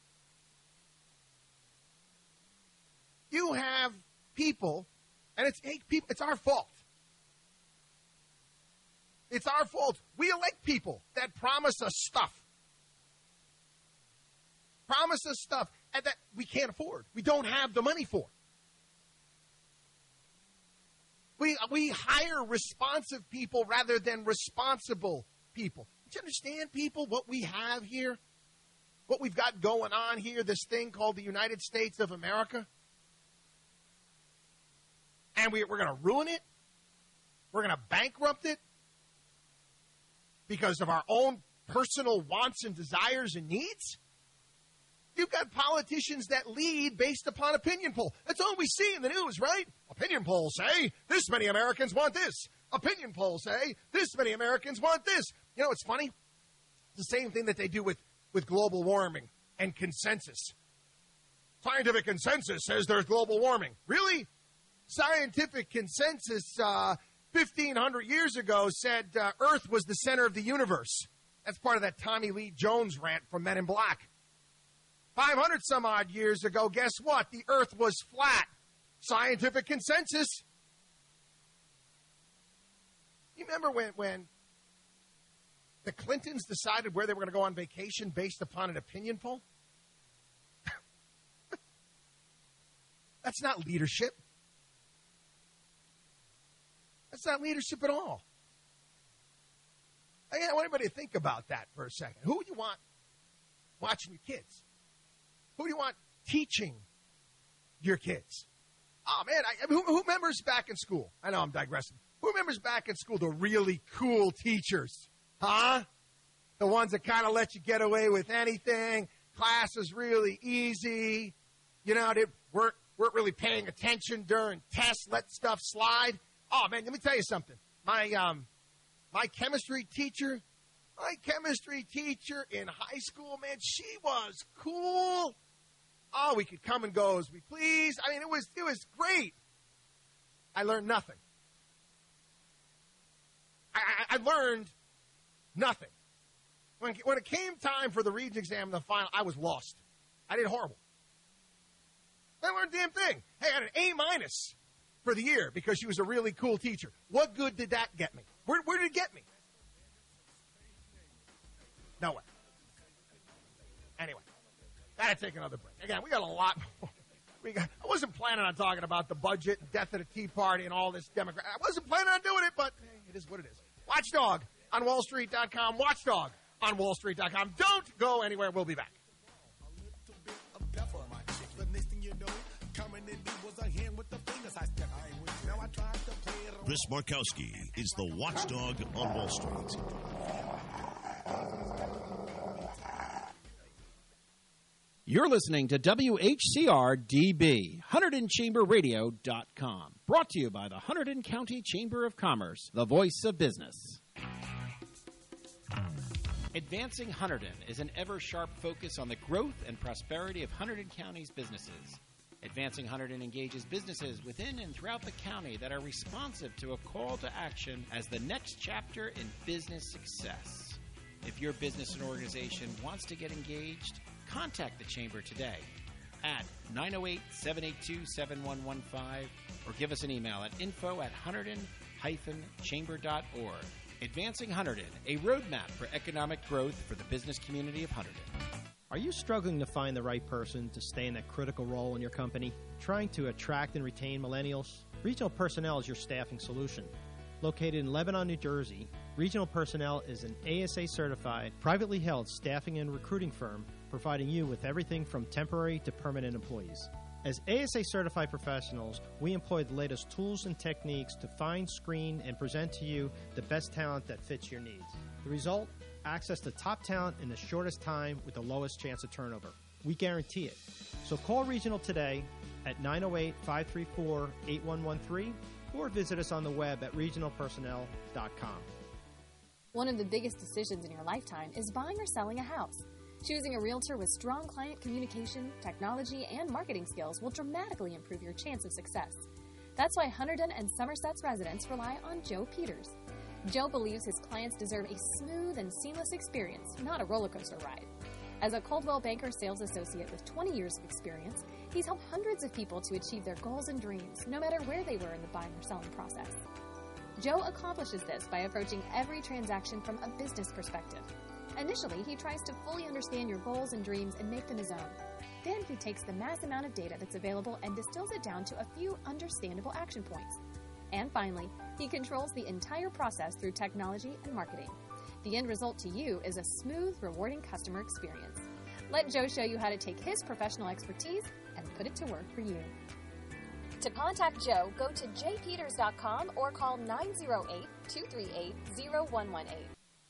S13: You have people, and it's hey, people, it's our fault. It's our fault. We elect people that promise us stuff. Promise us stuff and that we can't afford. We don't have the money for. We we hire responsive people rather than responsible people. Do you understand, people, what we have here? What we've got going on here, this thing called the United States of America? And we, we're going to ruin it? We're going to bankrupt it? Because of our own personal wants and desires and needs? You've got politicians that lead based upon opinion poll. That's all we see in the news, right? Opinion polls say this many Americans want this. Opinion polls say this many Americans want this. You know, it's funny. It's the same thing that they do with, with global warming and consensus. Scientific consensus says there's global warming. Really? Scientific consensus uh, fifteen hundred years ago said uh, Earth was the center of the universe. That's part of that Tommy Lee Jones rant from Men in Black. five hundred some odd years ago, guess what? The Earth was flat. Scientific consensus. You remember when, when the Clintons decided where they were going to go on vacation based upon an opinion poll? That's not leadership. That's not leadership at all. I want everybody to think about that for a second. Who do you want watching your kids? Who do you want teaching your kids? Oh, man, I, who, who remembers back in school? I know I'm digressing. Who remembers back in school the really cool teachers? Huh? The ones that kind of let you get away with anything. Class is really easy. You know, they weren't, weren't really paying attention during tests, let stuff slide. Oh, man, let me tell you something. My, um, my chemistry teacher, my chemistry teacher in high school, man, she was cool. Oh, we could come and go as we please. I mean, it was it was great. I learned nothing. I, I, I learned nothing. When, when it came time for the Regents exam and the final, I was lost. I did horrible. I learned a damn thing. Hey, I had an A minus for the year because she was a really cool teacher. What good did that get me? Where, where did it get me? Nowhere. Anyway. Gotta take another break. Again, we got a lot more. We got, I wasn't planning on talking about the budget and death of the Tea Party and all this Democrat. I wasn't planning on doing it, but hey, it is what it is. Watchdog on Wall Street dot com. Watchdog on Wall Street dot com. Don't go anywhere. We'll be back.
S10: Chris Markowski is the watchdog on Wall Street.
S9: You're listening to W H C R D B, Hunterdon Chamber Radio dot com. Brought to you by the Hunterdon County Chamber of Commerce, the voice of business. Advancing Hunterdon is an ever-sharp focus on the growth and prosperity of Hunterdon County's businesses. Advancing Hunterdon engages businesses within and throughout the county that are responsive to a call to action as the next chapter in business success. If your business and organization wants to get engaged, contact the Chamber today at nine oh eight, seven eight two, seven one one five or give us an email at info at hunterdon dash chamber dot org. Advancing Hunterdon, a roadmap for economic growth for the business community of Hunterdon.
S6: Are you struggling to find the right person to stay in that critical role in your company? Trying to attract and retain millennials? Regional Personnel is your staffing solution. Located in Lebanon, New Jersey, Regional Personnel is an A S A-certified, privately held staffing and recruiting firm providing you with everything from temporary to permanent employees. As A S A-certified professionals, we employ the latest tools and techniques to find, screen, and present to you the best talent that fits your needs. The result? Access to top talent in the shortest time with the lowest chance of turnover. We guarantee it. So call Regional today at nine oh eight, five three four, eight one one three or visit us on the web at regional personnel dot com.
S7: One of the biggest decisions in your lifetime is buying or selling a house. Choosing a realtor with strong client communication, technology, and marketing skills will dramatically improve your chance of success. That's why Hunterdon and Somerset's residents rely on Joe Peters. Joe believes his clients deserve a smooth and seamless experience, not a roller coaster ride. As a Coldwell Banker sales associate with twenty years of experience, he's helped hundreds of people to achieve their goals and dreams, no matter where they were in the buying or selling process. Joe accomplishes this by approaching every transaction from a business perspective. Initially, he tries to fully understand your goals and dreams and make them his own. Then he takes the mass amount of data that's available and distills it down to a few understandable action points. And finally, he controls the entire process through technology and marketing. The end result to you is a smooth, rewarding customer experience. Let Joe show you how to take his professional expertise and put it to work for you. To contact Joe, go to j peters dot com or call nine oh eight, two three eight, oh one one eight.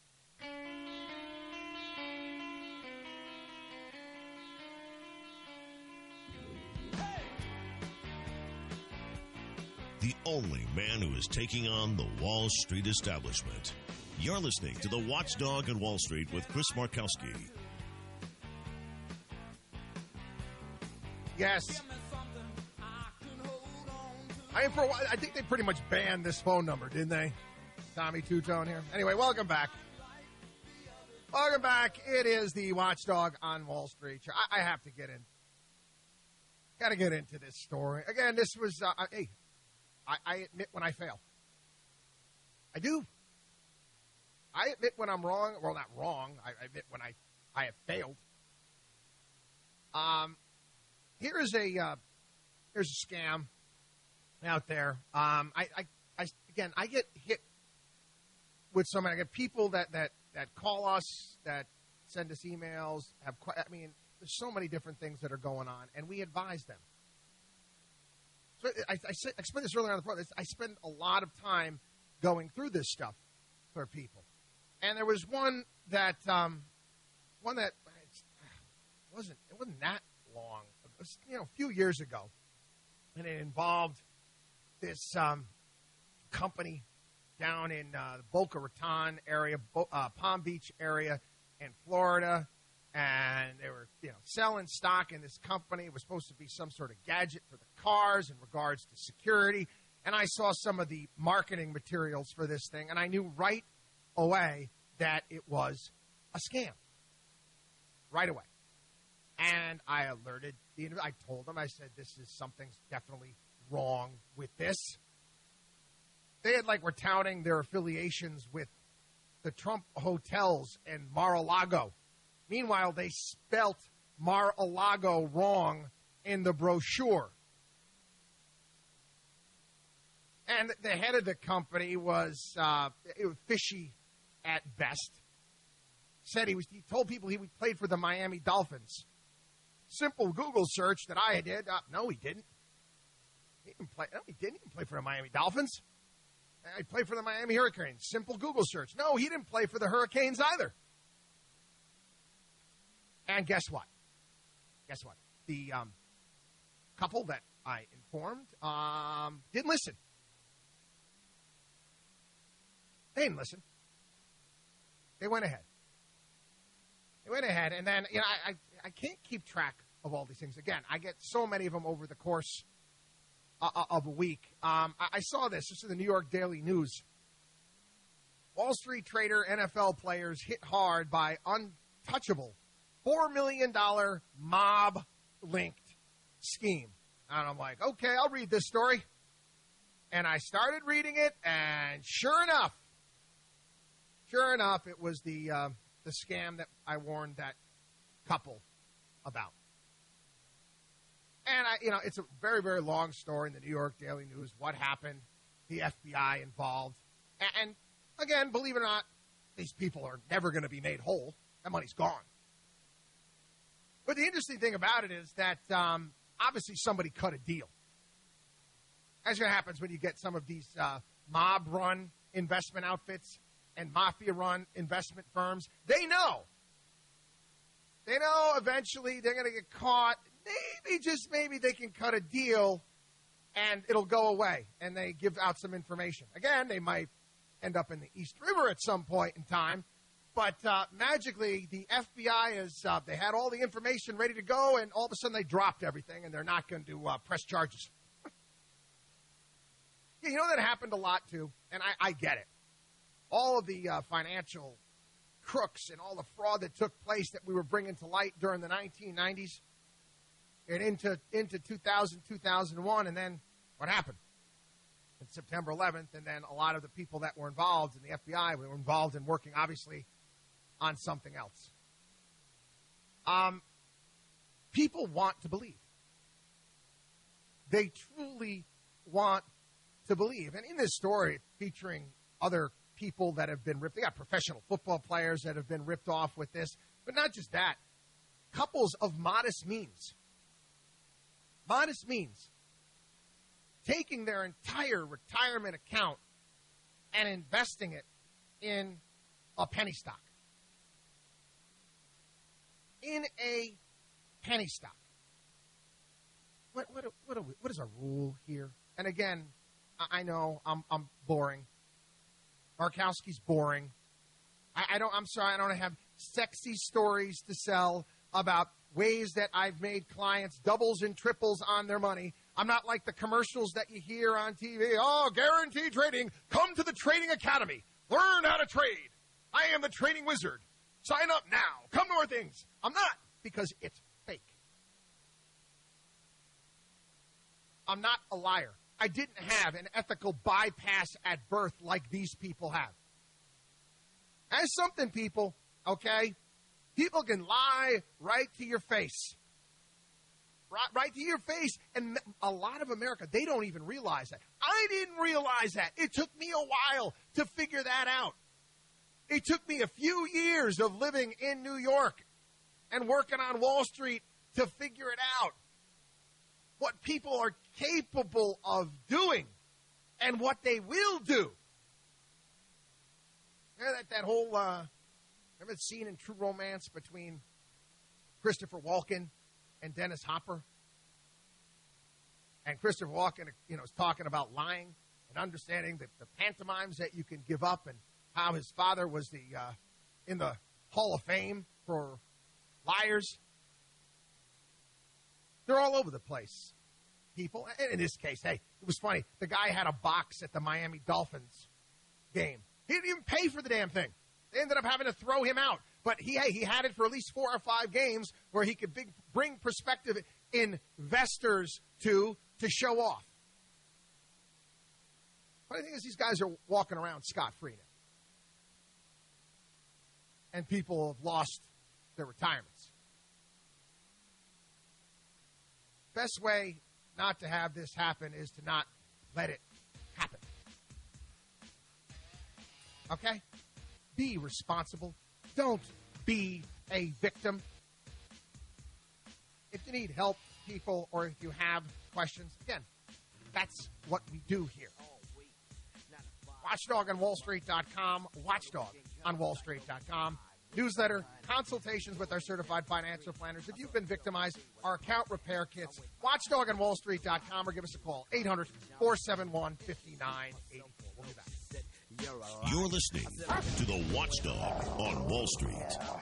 S10: The only man who is taking on the Wall Street establishment. You're listening to the Watchdog on Wall Street with Chris Markowski.
S13: Yes. I mean, for a while, I think they pretty much banned this phone number, didn't they? Tommy Two-Tone here. Anyway, welcome back. Welcome back. It is the Watchdog on Wall Street. I, I have to get in. Got to get into this story. Again, this was, uh, hey, I, I admit when I fail. I do. I admit when I'm wrong. Well, not wrong. I, I admit when I, I have failed. Um, here is a, uh, here's a scam out there. Um, I, I, I, again, I get hit with so many. I get people that, that, that call us, that send us emails. Have, I mean, there's so many different things that are going on, and we advise them. So I, I, I explained this earlier on the program. I spend a lot of time going through this stuff for people, and there was one that, um, one that wasn't it wasn't that long. It was, you know, a few years ago, and it involved this um, company down in uh, the Boca Raton area, Bo- uh, Palm Beach area in Florida. And they were, you know, selling stock in this company. It was supposed to be some sort of gadget for the cars in regards to security. And I saw some of the marketing materials for this thing, and I knew right away that it was a scam. Right away. And I alerted the I told them, I said, this is something's definitely wrong with this. They had, like, were touting their affiliations with the Trump hotels in Mar-a-Lago. Meanwhile, they spelt Mar-a-Lago wrong in the brochure. And the head of the company was, uh, it was fishy at best. Said he was. He told people he played for the Miami Dolphins. Simple Google search that I did. Uh, no, he didn't. He didn't play. No, he didn't. He didn't play for the Miami Dolphins. He played for the Miami Hurricanes. Simple Google search. No, he didn't play for the Hurricanes either. And guess what? Guess what? The um, couple that I informed um, didn't listen. They didn't listen. They went ahead. They went ahead, and then, you know, I, I, I can't keep track of all these things. Again, I get so many of them over the course uh, of a week. Um, I, I saw this. This is the New York Daily News. Wall Street trader N F L players hit hard by untouchable four million dollars mob-linked scheme. And I'm like, okay, I'll read this story. And I started reading it, and sure enough, Sure enough, it was the uh, the scam that I warned that couple about. And, I, you know, it's a very, very long story in the New York Daily News, what happened, the F B I involved. And, and again, believe it or not, these people are never going to be made whole. That money's gone. But the interesting thing about it is that um, obviously somebody cut a deal. That's what happens when you get some of these uh, mob-run investment outfits and mafia-run investment firms. They know. They know eventually they're going to get caught. Maybe, just maybe, they can cut a deal and it'll go away. And they give out some information. Again, they might end up in the East River at some point in time. But uh, magically, the F B I is, uh, they had all the information ready to go, and all of a sudden they dropped everything, and they're not going to uh, press charges. Yeah, you know that happened a lot, too, and I, I get it. All of the uh, financial crooks and all the fraud that took place that we were bringing to light during the nineteen nineties and into into two thousand, two thousand one, and then what happened? On September eleventh, and then a lot of the people that were involved in the F B I were involved in working, obviously, on something else. Um, people want to believe. They truly want to believe. And in this story, featuring other people that have been ripped, they got professional football players that have been ripped off with this, but not just that. Couples of modest means. Modest means. Taking their entire retirement account and investing it in a penny stock. In a penny stock. What what what, are we, what is a rule here? And again, I, I know I'm I'm boring. Markowski's boring. I, I don't. I'm sorry. I don't have sexy stories to sell about ways that I've made clients doubles and triples on their money. I'm not like the commercials that you hear on T V. Oh, guaranteed trading. Come to the Trading Academy. Learn how to trade. I am the trading wizard. Sign up now. Come to our things. I'm not, because it's fake. I'm not a liar. I didn't have an ethical bypass at birth like these people have. That's something, people, okay? People can lie right to your face. Right, right to your face. And a lot of America, they don't even realize that. I didn't realize that. It took me a while to figure that out. It took me a few years of living in New York and working on Wall Street to figure it out. What people are capable of doing and what they will do. You know, that, that whole, uh, remember the scene in True Romance between Christopher Walken and Dennis Hopper? And Christopher Walken, you know, is talking about lying and understanding the, the pantomimes that you can give up, and how his father was the uh, in the Hall of Fame for liars. They're all over the place, people. And in this case, hey, it was funny. The guy had a box at the Miami Dolphins game. He didn't even pay for the damn thing. They ended up having to throw him out. But he, hey, he had it for at least four or five games where he could big, bring prospective investors to to show off. Funny thing is, these guys are walking around scot-free now. And people have lost their retirements. best way not to have this happen is to not let it happen. Okay? Be responsible. Don't be a victim. If you need help, people, or if you have questions, again, that's what we do here. Watchdog on Wall Street dot com, Watchdog on Wall Street dot com. Newsletter, consultations with our certified financial planners. If you've been victimized, our account repair kits, Watchdog on Wall Street dot com, or give us a call, eight hundred, four seven one, five nine eight four. We'll be back.
S10: You're listening to the Watchdog on Wall Street.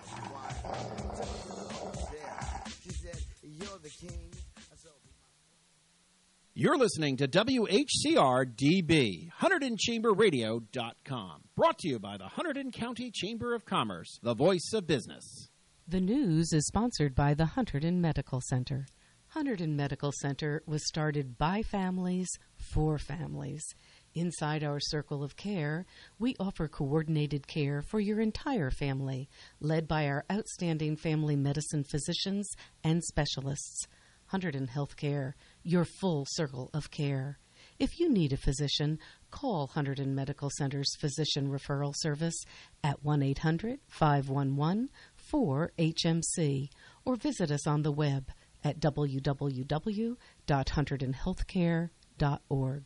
S9: You're listening to W H C R D B, Hunterdon Chamber Radio dot com. Brought to you by the Hunterdon County Chamber of Commerce, the voice of business.
S20: The news is sponsored by the Hunterdon Medical Center. Hunterdon Medical Center was started by families for families. Inside our circle of care, we offer coordinated care for your entire family, led by our outstanding family medicine physicians and specialists. Hunterdon Healthcare, your full circle of care. If you need a physician, call Hunterdon Medical Center's Physician Referral Service at one eight hundred, five one one, four H M C or visit us on the web at w w w dot hunterdon healthcare dot org.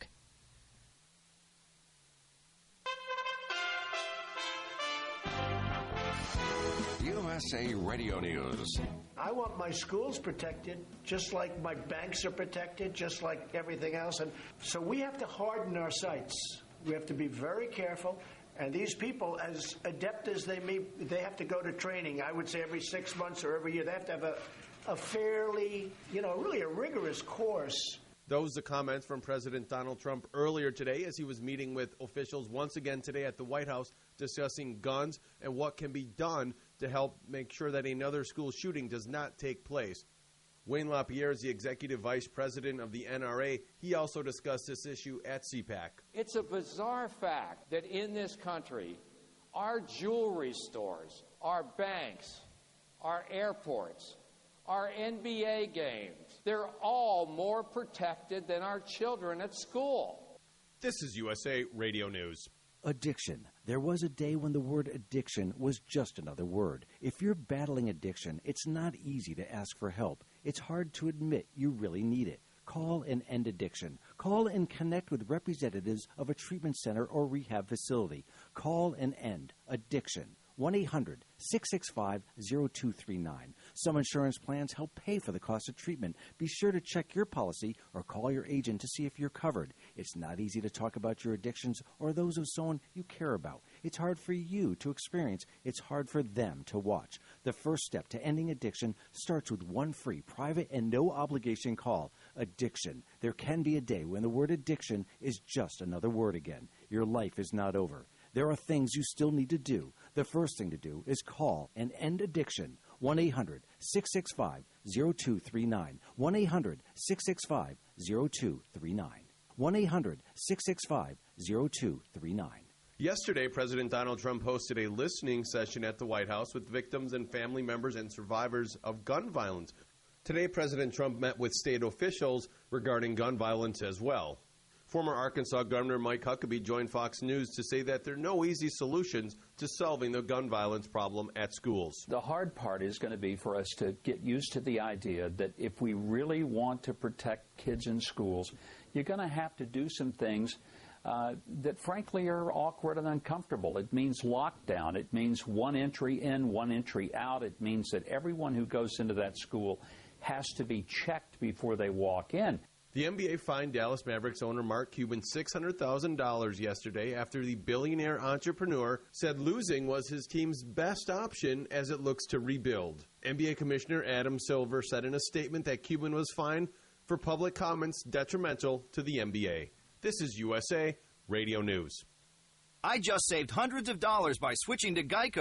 S8: U S A Radio News.
S18: I want my schools protected, just like my banks are protected, just like everything else. And so we have to harden our sights. We have to be very careful. And these people, as adept as they may, they have to go to training. I would say every six months or every year. They have to have a, a fairly, you know, really a rigorous course.
S1: Those are comments from President Donald Trump earlier today as he was meeting with officials once again today at the White House discussing guns and what can be done to help make sure that another school shooting does not take place. Wayne LaPierre is the executive vice president of the N R A. He also discussed this issue at C PAC.
S11: It's a bizarre fact that in this country, our jewelry stores, our banks, our airports, our N B A games, they're all more protected than our children at school.
S1: This is U S A Radio News.
S12: Addiction. There was a day when the word addiction was just another word. If you're battling addiction, it's not easy to ask for help. It's hard to admit you really need it. Call and end addiction. Call and connect with representatives of a treatment center or rehab facility. Call and end addiction. one eight hundred, six six five, zero two three nine. Some insurance plans help pay for the cost of treatment. Be sure to check your policy or call your agent to see if you're covered. It's not easy to talk about your addictions or those of someone you care about. It's hard for you to experience. It's hard for them to watch. The first step to ending addiction starts with one free, private, and no-obligation call. Addiction. There can be a day when the word addiction is just another word again. Your life is not over. There are things you still need to do. The first thing to do is call and end addiction. one eight hundred, six six five, zero two three nine. one eight hundred, six six five, zero two three nine. one eight hundred, six six five, zero two three nine.
S1: Yesterday, President Donald Trump hosted a listening session at the White House with victims and family members and survivors of gun violence. Today, President Trump met with state officials regarding gun violence as well. Former Arkansas Governor Mike Huckabee joined Fox News to say that there are no easy solutions to solving the gun violence problem at schools.
S14: The hard part is going to be for us to get used to the idea that if we really want to protect kids in schools, you're going to have to do some things uh, that frankly are awkward and uncomfortable. It means lockdown. It means one entry in, one entry out. It means that everyone who goes into that school has to be checked before they walk in.
S1: The N B A fined Dallas Mavericks owner Mark Cuban six hundred thousand dollars yesterday after the billionaire entrepreneur said losing was his team's best option as it looks to rebuild. N B A Commissioner Adam Silver said in a statement that Cuban was fined for public comments detrimental to the N B A. This is U S A Radio News.
S15: I just saved hundreds of dollars by switching to Geico.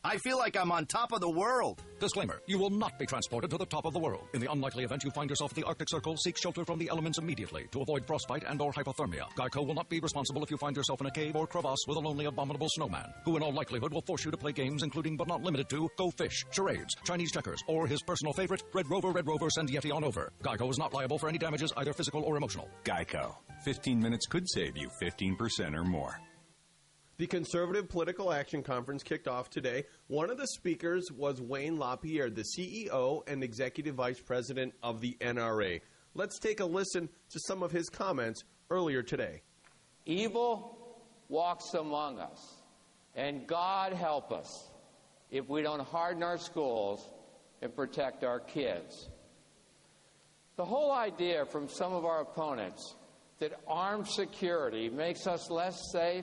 S2: I feel like I'm on top of the world.
S15: Disclaimer, you will not be transported to the top of the world. In the unlikely event you find yourself in the Arctic Circle, seek shelter from the elements immediately to avoid frostbite and or hypothermia. Geico will not be responsible if you find yourself in a cave or crevasse with a lonely abominable snowman, who in all likelihood will force you to play games including but not limited to Go Fish, charades, Chinese checkers, or his personal favorite, Red Rover, Red Rover, send Yeti on over. Geico is not liable for any damages, either physical or emotional.
S16: Geico. fifteen minutes could save you fifteen percent or more.
S1: The Conservative Political Action Conference kicked off today. One of the speakers was Wayne LaPierre, the C E O and Executive Vice President of the N R A. Let's take a listen to some of his comments earlier today.
S11: Evil walks among us, and God help us if we don't harden our schools and protect our kids. The whole idea from some of our opponents that armed security makes us less safe